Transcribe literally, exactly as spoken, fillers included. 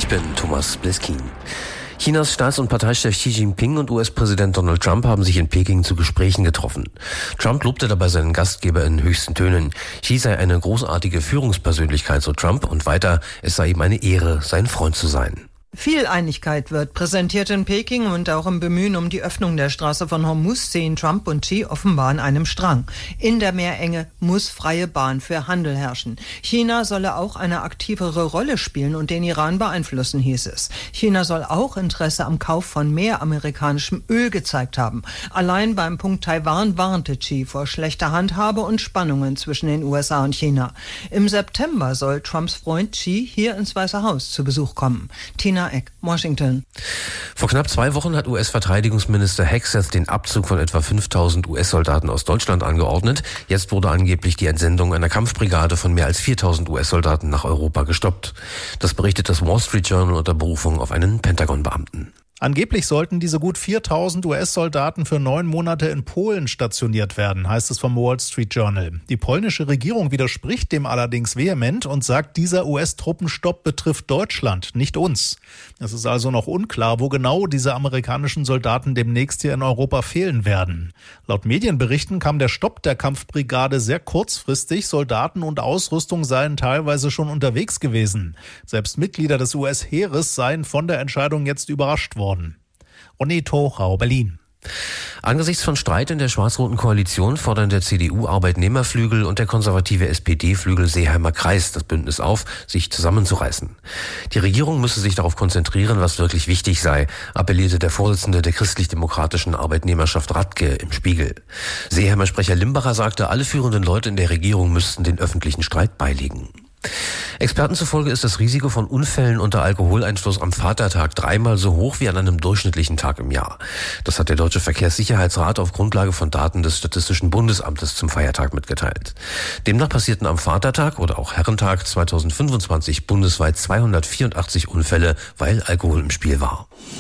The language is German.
bin Thomas Bliskin. Chinas Staats- und Parteichef Xi Jinping und U S-Präsident Donald Trump haben sich in Peking zu Gesprächen getroffen. Trump lobte dabei seinen Gastgeber in höchsten Tönen. Xi sei eine großartige Führungspersönlichkeit, so Trump, und weiter, es sei ihm eine Ehre, sein Freund zu sein. Viel Einigkeit wird präsentiert in Peking und auch im Bemühen um die Öffnung der Straße von Hormuz sehen Trump und Xi offenbar an einem Strang. In der Meerenge muss freie Bahn für Handel herrschen. China solle auch eine aktivere Rolle spielen und den Iran beeinflussen, hieß es. China soll auch Interesse am Kauf von mehr amerikanischem Öl gezeigt haben. Allein beim Punkt Taiwan warnte Xi vor schlechter Handhabe und Spannungen zwischen den U S A und China. Im September soll Trumps Freund Xi hier ins Weiße Haus zu Besuch kommen. Tina Eck, Washington. Vor knapp zwei Wochen hat U S-Verteidigungsminister Hegseth den Abzug von etwa fünftausend U S-Soldaten aus Deutschland angeordnet. Jetzt wurde angeblich die Entsendung einer Kampfbrigade von mehr als viertausend U S-Soldaten nach Europa gestoppt. Das berichtet das Wall Street Journal unter Berufung auf einen Pentagon-Beamten. Angeblich sollten diese gut viertausend U S-Soldaten für neun Monate in Polen stationiert werden, heißt es vom Wall Street Journal. Die polnische Regierung widerspricht dem allerdings vehement und sagt, dieser U S-Truppenstopp betrifft Deutschland, nicht uns. Es ist also noch unklar, wo genau diese amerikanischen Soldaten demnächst hier in Europa fehlen werden. Laut Medienberichten kam der Stopp der Kampfbrigade sehr kurzfristig. Soldaten und Ausrüstung seien teilweise schon unterwegs gewesen. Selbst Mitglieder des U S-Heeres seien von der Entscheidung jetzt überrascht worden. Ronny Tochau, Berlin. Angesichts von Streit in der schwarz-roten Koalition fordern der C D U-Arbeitnehmerflügel und der konservative S P D-Flügel Seeheimer Kreis das Bündnis auf, sich zusammenzureißen. Die Regierung müsse sich darauf konzentrieren, was wirklich wichtig sei, appellierte der Vorsitzende der christlich-demokratischen Arbeitnehmerschaft Radke im Spiegel. Seeheimer Sprecher Limbacher sagte, alle führenden Leute in der Regierung müssten den öffentlichen Streit beilegen. Experten zufolge ist das Risiko von Unfällen unter Alkoholeinfluss am Vatertag dreimal so hoch wie an einem durchschnittlichen Tag im Jahr. Das hat der Deutsche Verkehrssicherheitsrat auf Grundlage von Daten des Statistischen Bundesamtes zum Feiertag mitgeteilt. Demnach passierten am Vatertag oder auch Herrentag zweitausendfünfundzwanzig bundesweit zweihundertvierundachtzig Unfälle, weil Alkohol im Spiel war.